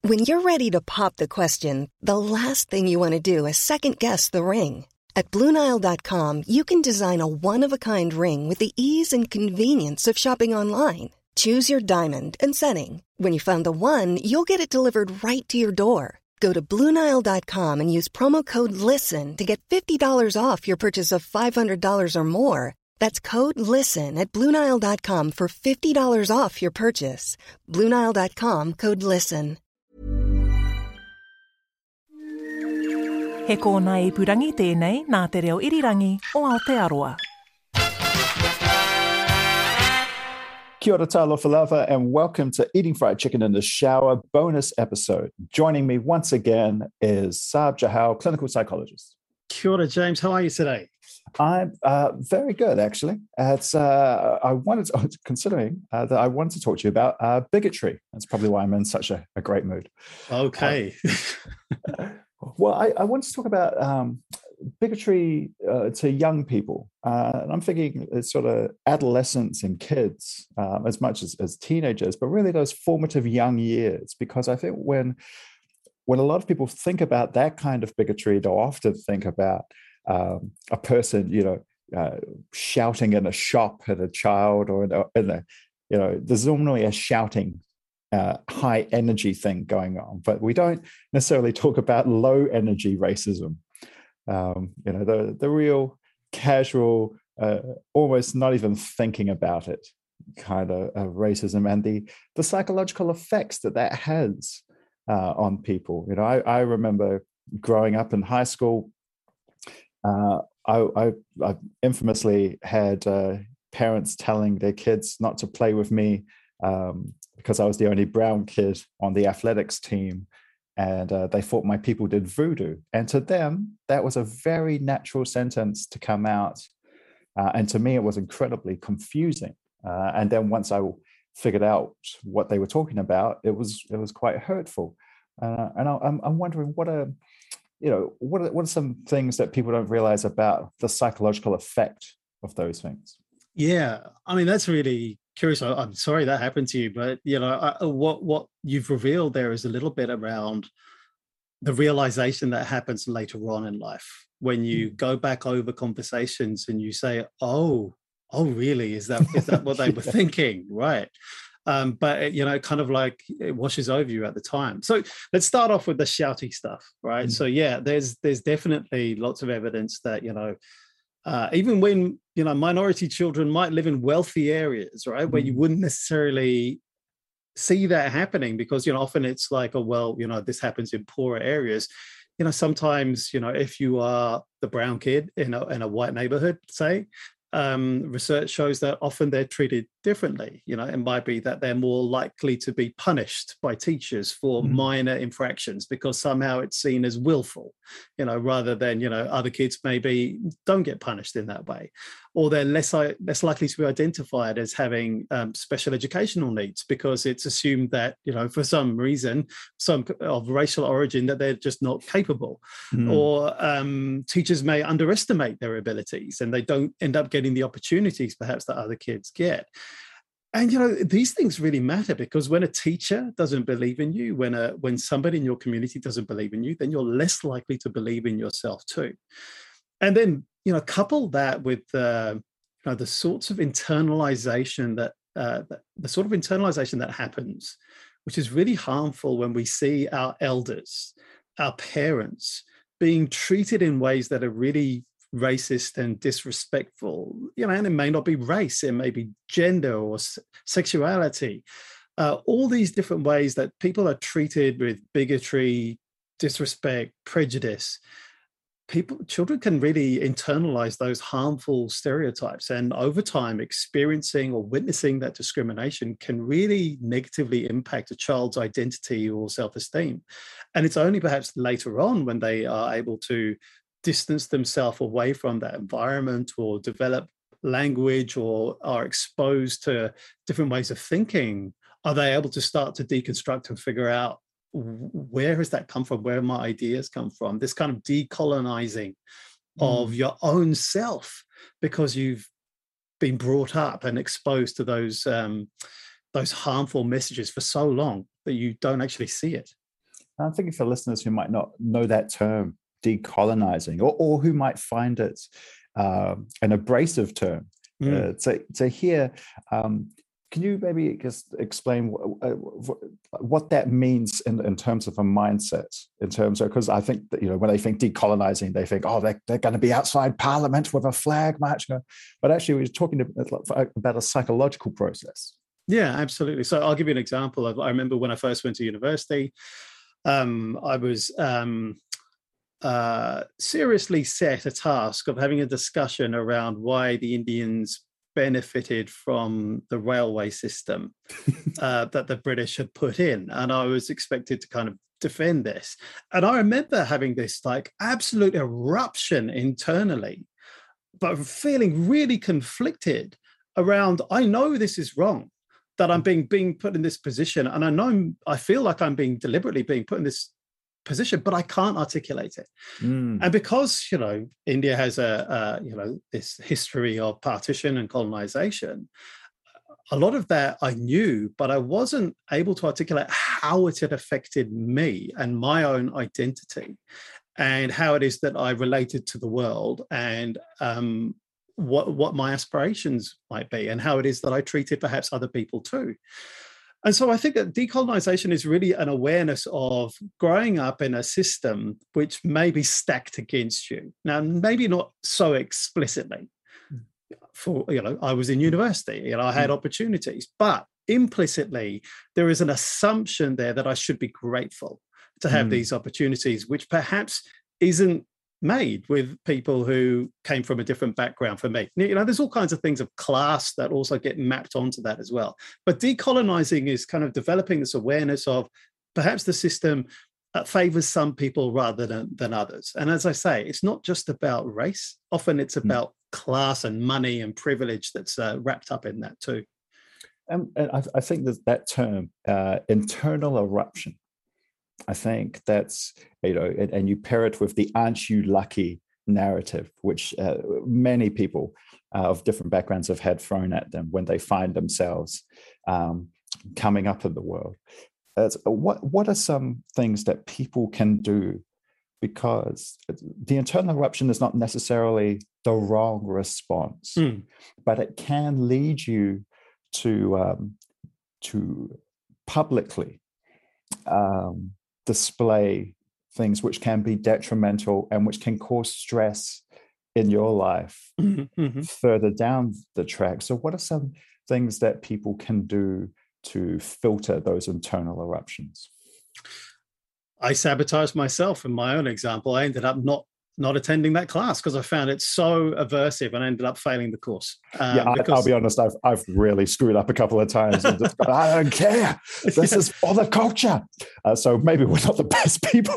When you're ready to pop the question, the last thing you want to do is second-guess the ring. At BlueNile.com, you can design a one-of-a-kind ring with the ease and convenience of shopping online. Choose your diamond and setting. When you find the one, you'll get it delivered right to your door. Go to BlueNile.com and use promo code LISTEN to get $50 off your purchase of $500 or more. That's code LISTEN at BlueNile.com for $50 off your purchase. BlueNile.com, code LISTEN. He kōna ipurangi tēnei nā te reo irirangi o Aotearoa. Kia ora tālofa lava, and welcome to Eating Fried Chicken in the Shower bonus episode. Joining me once again is Saab Jahal, clinical psychologist. Kia ora, James. How are you today? I'm very good, actually. It's I wanted to talk to you about bigotry. That's probably why I'm in such a great mood. Okay. Well, I want to talk about bigotry to young people. And I'm thinking it's sort of adolescents and kids as much as teenagers, but really those formative young years. Because I think when a lot of people think about that kind of bigotry, they'll often think about a person, shouting in a shop at a child, or there's normally a shouting high energy thing going on, but we don't necessarily talk about low energy racism. The real casual, almost not even thinking about it kind of racism, and the psychological effects that has on people. I remember growing up in high school. I infamously had parents telling their kids not to play with me because I was the only brown kid on the athletics team, and they thought my people did voodoo. And to them, that was a very natural sentence to come out. And to me, it was incredibly confusing. And then once I figured out what they were talking about, it was quite hurtful. And I'm wondering what are some things that people don't realize about the psychological effect of those things? Yeah, I mean, that's really curious. I'm sorry that happened to you, but what you've revealed there is a little bit around the realization that happens later on in life when you go back over conversations and you say, "Oh, really? Is that what they were thinking?" Right? But kind of like it washes over you at the time. So let's start off with the shouty stuff, right? Mm-hmm. So yeah, there's definitely lots of evidence that even when minority children might live in wealthy areas, right, where you wouldn't necessarily see that happening because often it's like, this happens in poorer areas. Sometimes if you are the brown kid in a white neighborhood, say. Research shows that often they're treated differently. It might be that they're more likely to be punished by teachers for minor infractions because somehow it's seen as willful, rather than, other kids maybe don't get punished in that way. Or they're less likely to be identified as having special educational needs because it's assumed that, for some reason, some of racial origin, that they're just not capable. Or teachers may underestimate their abilities and they don't end up getting the opportunities perhaps that other kids get. And these things really matter because when a teacher doesn't believe in you, when somebody in your community doesn't believe in you, then you're less likely to believe in yourself too. And then couple that with the sorts of internalization that happens, which is really harmful when we see our elders, our parents being treated in ways that are really racist and disrespectful, and it may not be race, it may be gender or sexuality, all these different ways that people are treated with bigotry, disrespect, prejudice. Children can really internalize those harmful stereotypes, and over time experiencing or witnessing that discrimination can really negatively impact a child's identity or self-esteem. And it's only perhaps later on when they are able to distance themselves away from that environment or develop language or are exposed to different ways of thinking, are they able to start to deconstruct and figure out where has that come from, where my ideas come from, this kind of decolonizing of your own self because you've been brought up and exposed to those harmful messages for so long that you don't actually see it. I'm thinking for listeners who might not know that term, decolonizing, or who might find it an abrasive term. To hear, can you maybe just explain what that means in terms of a mindset? In terms of, because I think that, when they think decolonizing, they think, oh, they're going to be outside Parliament with a flag marching. But actually, we're talking about a psychological process. Yeah, absolutely. So I'll give you an example. I remember when I first went to university, I was seriously set a task of having a discussion around why the Indians benefited from the railway system that the British had put in. And I was expected to kind of defend this. And I remember having this like absolute eruption internally, but feeling really conflicted around, I know this is wrong, that I'm being put in this position. And I feel like I'm deliberately being put in this position, but I can't articulate it. And because, India has this history of partition and colonization, a lot of that I knew, but I wasn't able to articulate how it had affected me and my own identity and how it is that I related to the world and what my aspirations might be and how it is that I treated perhaps other people too. And so I think that decolonization is really an awareness of growing up in a system which may be stacked against you. Now, maybe not so explicitly. I was in university, I had opportunities, but implicitly there is an assumption there that I should be grateful to have these opportunities, which perhaps isn't made with people who came from a different background for me. There's all kinds of things of class that also get mapped onto that as well. But decolonizing is kind of developing this awareness of perhaps the system favors some people rather than others. And as I say, it's not just about race. Often it's about class and money and privilege that's wrapped up in that too. And I think that term, internal eruption, I think that's, and you pair it with the aren't you lucky narrative, which many people of different backgrounds have had thrown at them when they find themselves coming up in the world. What are some things that people can do? Because the internal eruption is not necessarily the wrong response, but it can lead you to publicly display things which can be detrimental and which can cause stress in your life further down the track. So what are some things that people can do to filter those internal eruptions? I sabotaged myself in my own example. I ended up not attending that class because I found it so aversive and I ended up failing the course. I'll be honest, I've really screwed up a couple of times and just gone, I don't care. This is for the culture. So maybe we're not the best people.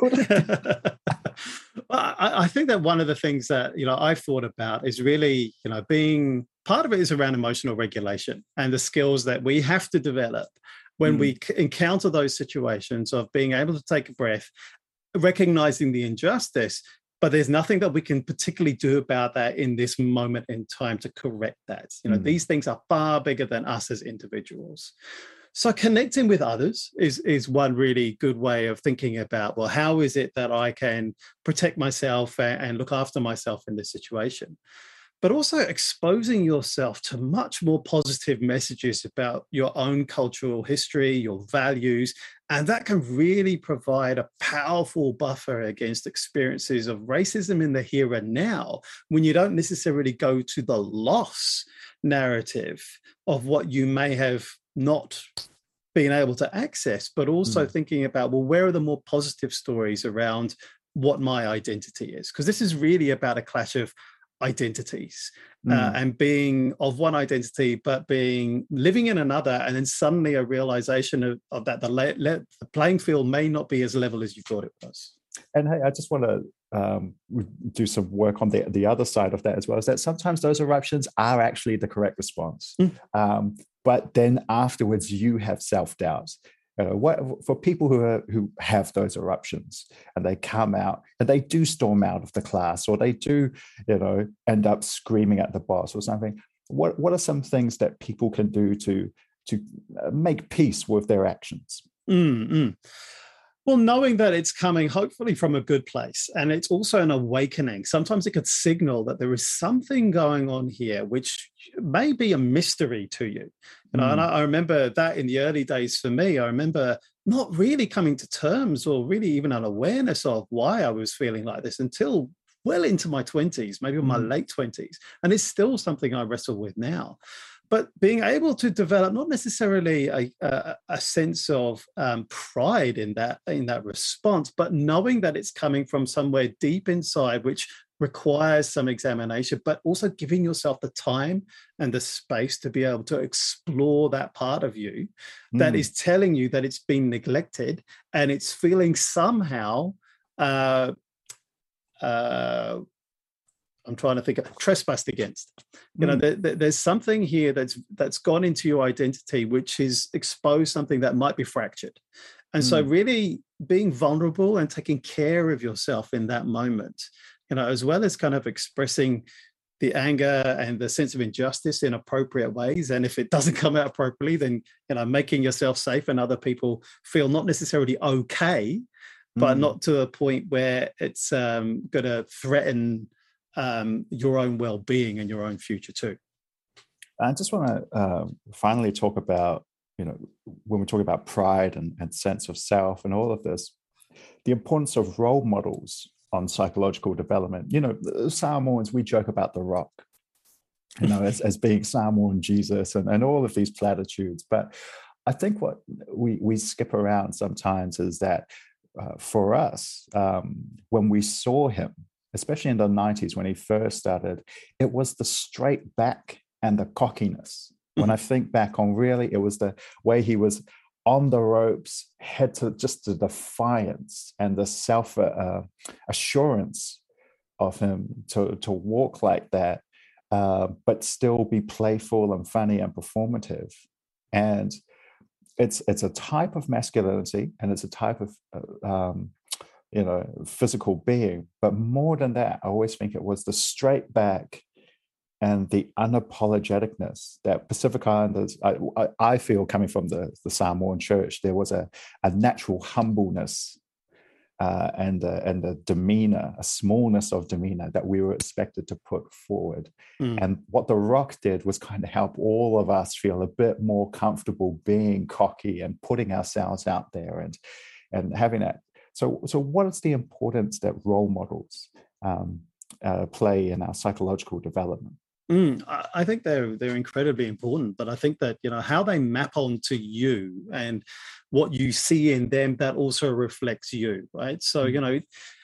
Well, I think that one of the things that, I've thought about is really, being part of it is around emotional regulation and the skills that we have to develop when we encounter those situations of being able to take a breath, recognizing the injustice, but there's nothing that we can particularly do about that in this moment in time to correct that. These things are far bigger than us as individuals. So connecting with others is one really good way of thinking about, well, how is it that I can protect myself and look after myself in this situation? But also exposing yourself to much more positive messages about your own cultural history, your values, and that can really provide a powerful buffer against experiences of racism in the here and now, when you don't necessarily go to the loss narrative of what you may have not been able to access, but also thinking about, well, where are the more positive stories around what my identity is? Because this is really about a clash of identities and being of one identity but living in another, and then suddenly a realization of that the playing field may not be as level as you thought it was. And hey, I just want to do some work on the other side of that as well, is that sometimes those eruptions are actually the correct response, but then afterwards you have self-doubt. For people who have those eruptions and they come out and they do storm out of the class, or they do, end up screaming at the boss or something, what are some things that people can do to make peace with their actions? Well, knowing that it's coming hopefully from a good place, and it's also an awakening. Sometimes it could signal that there is something going on here which may be a mystery to you. And I remember that in the early days for me, I remember not really coming to terms or really even an awareness of why I was feeling like this until well into my 20s, maybe my late 20s. And it's still something I wrestle with now. But being able to develop not necessarily a sense of pride in that response, but knowing that it's coming from somewhere deep inside, which requires some examination, but also giving yourself the time and the space to be able to explore that part of you that is telling you that it's been neglected and it's feeling somehow I'm trying to think of trespassed against. You know, there's something here that's gone into your identity, which is exposed something that might be fractured. And so really being vulnerable and taking care of yourself in that moment, you know, as well as kind of expressing the anger and the sense of injustice in appropriate ways. And if it doesn't come out appropriately, then, you know, making yourself safe and other people feel not necessarily okay, but not to a point where it's going to threaten your own well-being and your own future too. I just want to finally talk about, you know, when we talk about pride and sense of self and all of this, the importance of role models on psychological development. You know, Samoans, we joke about the Rock, you know, as being Samoan Jesus and all of these platitudes. But I think what we skip around sometimes is that for us, when we saw him, especially in the 90s when he first started, it was the straight back and the cockiness. When I think back on really, it was the way he was on the ropes, head to just the defiance and the self assurance of him to walk like that, but still be playful and funny and performative. And it's a type of masculinity, and it's a type of you know, physical being. But more than that, I always think it was the straight back and the unapologeticness that Pacific Islanders, I feel, coming from the Samoan church, there was a natural humbleness and a demeanor, a smallness of demeanor that we were expected to put forward. And what the Rock did was kind of help all of us feel a bit more comfortable being cocky and putting ourselves out there and having that. So what is the importance that role models play in our psychological development? I think they're incredibly important, but I think that, you know, how they map onto you and what you see in them, that also reflects you, right? So, you know,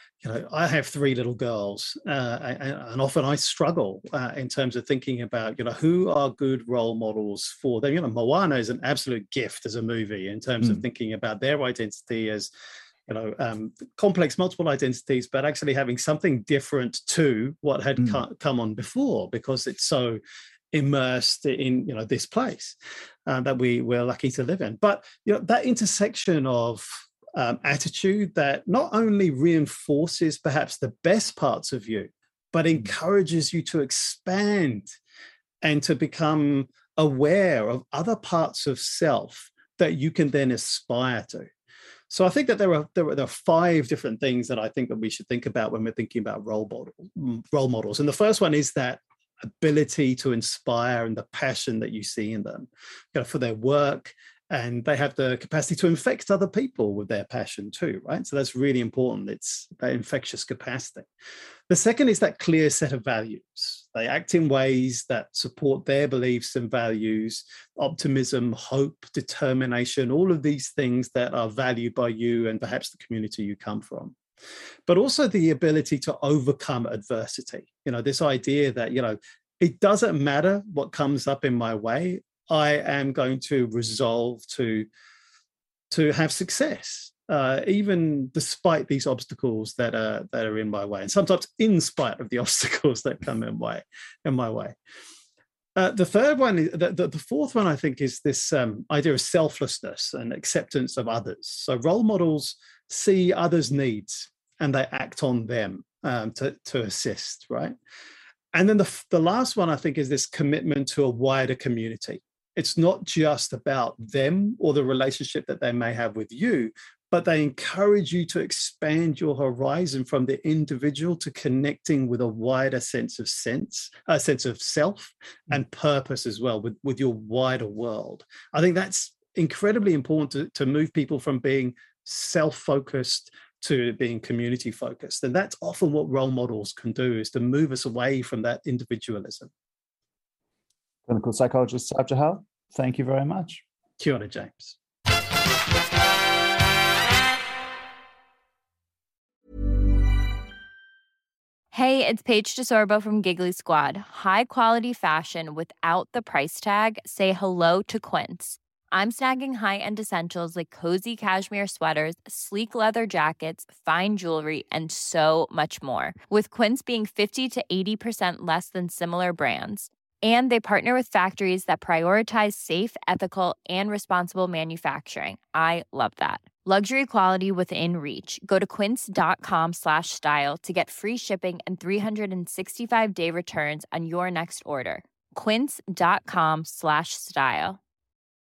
I have 3 little girls, and often I struggle in terms of thinking about, you know, who are good role models for them. You know, Moana is an absolute gift as a movie in terms of thinking about their identity as, you know, complex multiple identities, but actually having something different to what had come on before, because it's so immersed in, you know, this place that we're lucky to live in. But, you know, that intersection of attitude that not only reinforces perhaps the best parts of you, but encourages you to expand and to become aware of other parts of self that you can then aspire to. So I think that there are 5 different things that I think that we should think about when we're thinking about role models. And the first one is that ability to inspire and the passion that you see in them, you know, for their work, and they have the capacity to infect other people with their passion too, right? So that's really important. It's that infectious capacity. The second is that clear set of values. They act in ways that support their beliefs and values, optimism, hope, determination, all of these things that are valued by you and perhaps the community you come from. But also the ability to overcome adversity. You know, this idea that, you know, it doesn't matter what comes up in my way, I am going to resolve to have success, even despite these obstacles that are in my way, and sometimes in spite of the obstacles that come in my way. The third one, the fourth one, I think, is this idea of selflessness and acceptance of others. So role models see others' needs and they act on them to assist, right? And then the last one, I think, is this commitment to a wider community. It's not just about them or the relationship that they may have with you, but they encourage you to expand your horizon from the individual to connecting with a wider sense of self and purpose as well, with your wider world. I think that's incredibly important to move people from being self-focused to being community-focused. And that's often what role models can do, is to move us away from that individualism. Clinical psychologist Saab Johal, thank you very much. Kia ora, James. Hey, it's Paige DeSorbo from Giggly Squad. High quality fashion without the price tag. Say hello to Quince. I'm snagging high-end essentials like cozy cashmere sweaters, sleek leather jackets, fine jewelry, and so much more. With Quince being 50 to 80% less than similar brands. And they partner with factories that prioritize safe, ethical, and responsible manufacturing. I love that. Luxury quality within reach. Go to quince.com/style to get free shipping and 365-day returns on your next order. Quince.com/style.